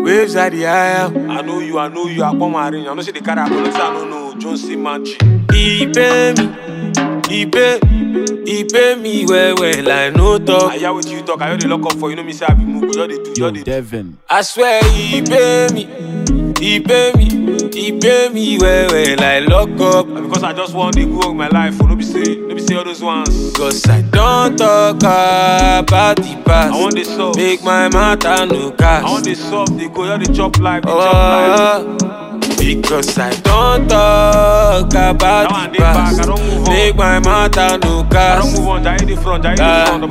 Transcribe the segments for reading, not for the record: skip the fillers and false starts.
Waves at the aisle. I know you, I come marine. I know see the car I don't know. John C. Manchi. He pay me well, I no talk. I hear what you talk, I hear the lock up for you know me say I be move, you they do, you they do. Devin. I swear he pay me well, I lock up. Because I just want to go with my life, no be say all those ones. Cause I don't talk about the past. I want the soft. Make my matter no cash. I want the soft, they go, you they chop life, they chop life. Because I don't talk about the past. I don't move on. Make my matter no I cash. don't move on, die in the front, I'm La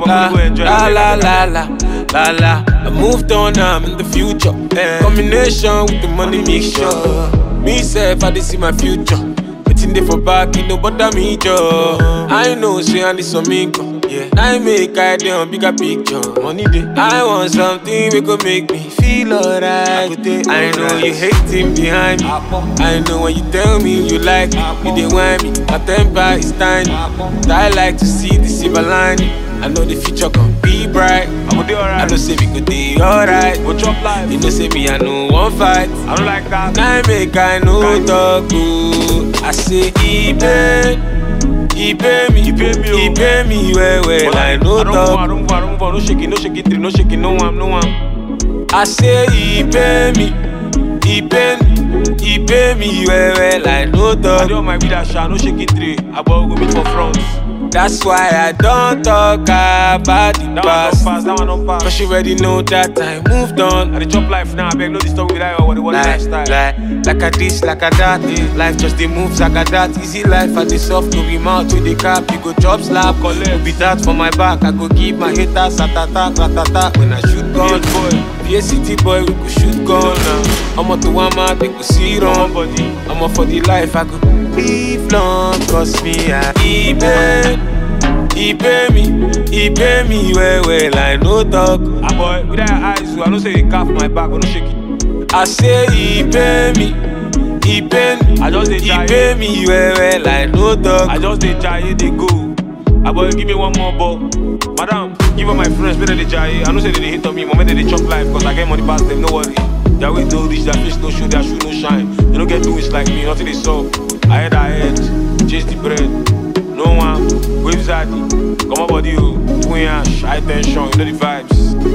la. I moved on, I'm in the future. Combination with the money mixture. Me self, I see my future. Waiting there for back, it no bother me, Joe. I know, say I need some income. Yeah, I make idea on bigger picture. Money day. I want something we could make me feel alright. I know you hating behind me. I know when you tell me you like me, you dey want me. My temper is tiny. I like to see the silver lining. I know the future gon' be bright. I go do alright. I know say we go do alright. Go chop life. You know say me I know one fight. I don't like that. I make I know talk good. I say he pay me well, I know talk. I don't move on, no shaking, three, no shaking, no one. I say he pay me well, I know I talk. don't mind be that shot, no shaking three. I bought go meet for front. That's why I don't talk about the past. That one don't pass. Cause you already know that I moved on. I dey chop life now, I beg no disturb with that or what lifestyle. Like a this, like a that. Life just the moves like a that. Easy life at the soft, no be mouth with the cap. You go chop slap, Collect. be that for my back. I go give my haters satata, ratata. When I shoot gun, be a city boy, we go shoot gun. I'm up to one man, they go see wrong. I'm up for the life, I go live long. Cause me, he pay me well, I know talk. Ah boy, with that eyes, I don't say they calf my back, but no shake it. I say he pay me I just dey try. He pay me well, I know talk. I just dey try, they go. Ah boy, give me one more ball. Madam, give all my friends better they try. I know say they hit on me, moment they chop life, cause I get money past them, no worry. Their way no reach, their face no show, their shoe no shine. They don't get doings like me, nothing they solve. I head, chase the bread. No one, waves at it. Come on body, twin ash, high tension, you know the vibes.